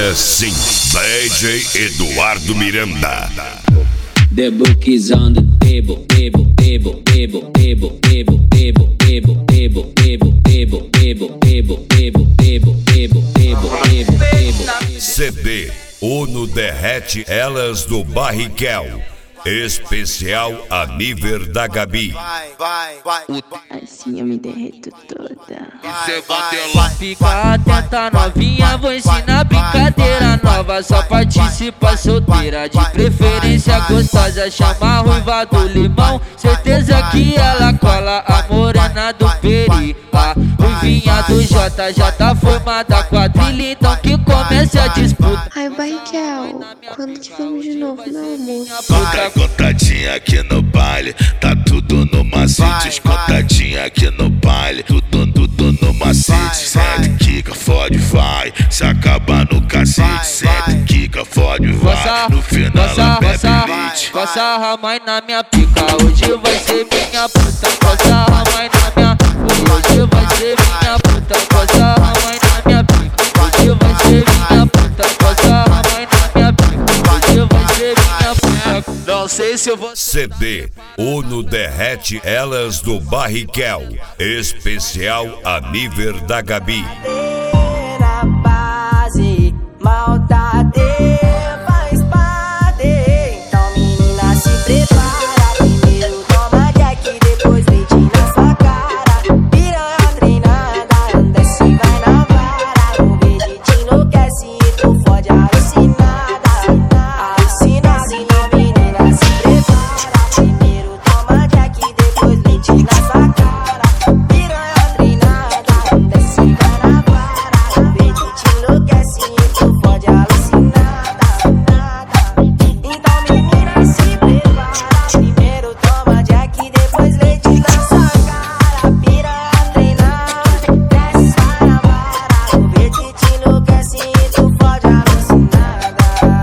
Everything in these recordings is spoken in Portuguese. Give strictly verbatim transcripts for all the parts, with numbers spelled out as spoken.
Agora sim, D J Eduardo Miranda. The book is on the table, table, table, table, table, table, table, table, table, table, table, table, table, table, table, table, table, table. C D Uno derrete elas do Barricel. Especial a nível da Gabi. Vai, vai, vai. Assim eu me derreto toda. Cê bateu lá, fica atenta novinha, vou ensinar brincadeira nova. Só participa solteira, de preferência gostosa. Chama a ruiva do limão, certeza que ela cola a morena do peri. A ruivinha do J já tá formada quadrilha, então que comece a disputa. Ai, Barricel, quando que vamos de novo, meu amor? Tá contadinha aqui no baile, tá tudo no macete. Escotadinha aqui no baile, tudo, tudo no macete. Sente, quica, fode, vai. Se acaba no cacete, sente, quica, fode, vai. No final ela bebe leite. Coça a mãe na minha pica, hoje vai ser minha puta. Coça a mãe na minha, hoje vai ser minha puta. Coça a mãe na minha pica, hoje vai ser minha puta. Coça a mãe na minha pica, hoje vai ser minha puta. Não sei se eu vou. C D Uno derrete elas do Barricel. Especial a nível da Gabi. Na base, maldade faz parte. Então menina se prepara. Primeiro toma jack, depois leite na sua cara. Piranha treinada, anda se vai na vara. O verde te enlouquece e tu fode alucinada. Alucinada, então menina se prepara. Primeiro toma jack, depois leite na sua cara. Piranha treinada, anda se vai na vara. O verde te enlouquece e tu fode alucinada. Então menina se prepara. Primeiro toma jack, depois leite na sua cara. Piranha treinada, desce vai na vara. O verde te enlouquece e tu fode alucinada.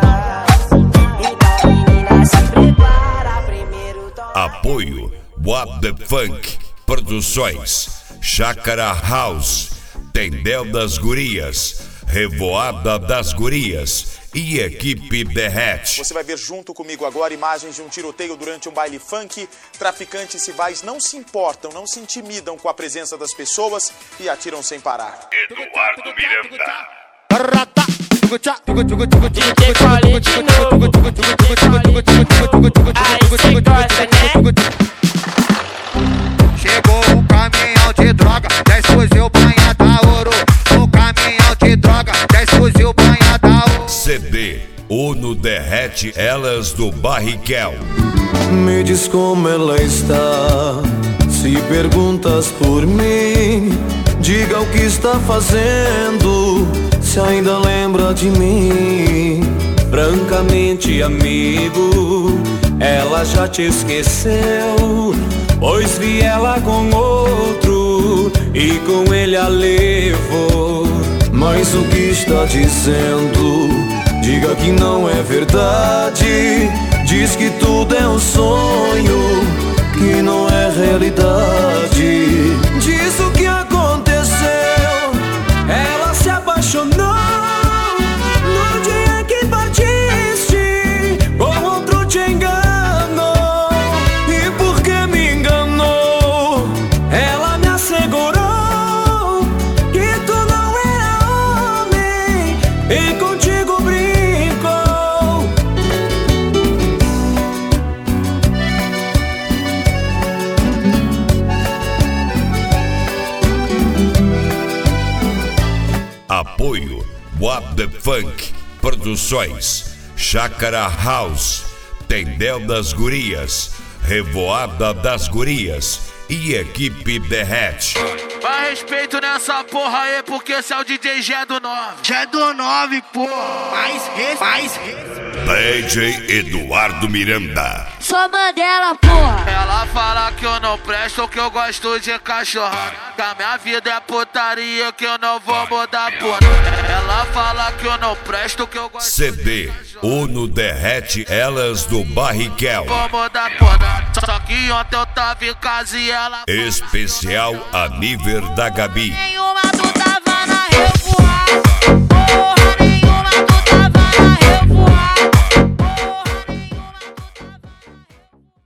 Então menina se prepara. Primeiro toma. Apoio What the Funk Produções, Chácara House, Tendel das Gurias, Revoada das Gurias e Equipe Derrete. Você vai ver junto comigo agora imagens de um tiroteio durante um baile funk. Traficantes civais não se importam, não se intimidam com a presença das pessoas e atiram sem parar. Eduardo Miranda. D J Colin de novo, D J Colin de novo. Aí cê gosta, né? Chegou um caminhão de droga, dez fuzil banha da ouro. Um caminhão de droga, dez fuzil banha da ouro. C D Uno derrete elas do Barricel. Me diz como ela está. Se perguntas por mim, diga o que está fazendo. Se ainda lembra de mim. Francamente, amigo, ela já te esqueceu, pois vi ela com outro e com ele a levou. Mas o que está dizendo? Diga que não é verdade. Diz que tudo é um sonho, que não é realidade. Diz o que aconteceu. Ela se apaixonou no dia que partiste, com outro te enganou. E porque me enganou, ela me assegurou que tu não era homem e contigo brincou. Apoio What the Funk Produções, Chácara House, Tendel das Gurias, Revoada das Gurias e Equipe Derrete. Vai respeito nessa porra aí, porque esse é o D J G do nove. Já é do nove, porra. Mais res, mais res. D J Eduardo Miranda. Sou Mandela, porra. Ela fala que eu não presto, que eu gosto de cachorrada. Que a minha vida é putaria, que eu não vou mudar, porra. Ela fala que eu não presto, que eu gosto C D Uno derrete elas do Barricel. Vou mudar, porra. Só que ontem eu tava em casa e ela. Especial a nível da Gabi. Nenhuma dúvida.